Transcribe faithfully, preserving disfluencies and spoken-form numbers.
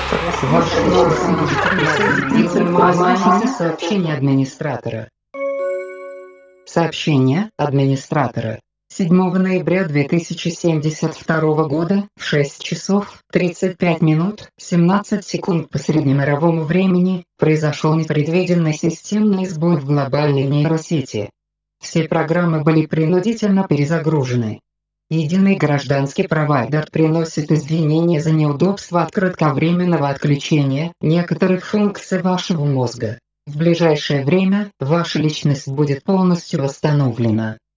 Ваше Послушайте сообщение администратора. Сообщение администратора. седьмого ноября две тысячи семьдесят второго года в шесть часов тридцать пять минут семнадцать секунд по среднемировому времени произошел непредвиденный системный сбой в глобальной нейросети. Все программы были принудительно перезагружены. Единый гражданский провайдер приносит извинения за неудобства от кратковременного отключения некоторых функций вашего мозга. В ближайшее время ваша личность будет полностью восстановлена.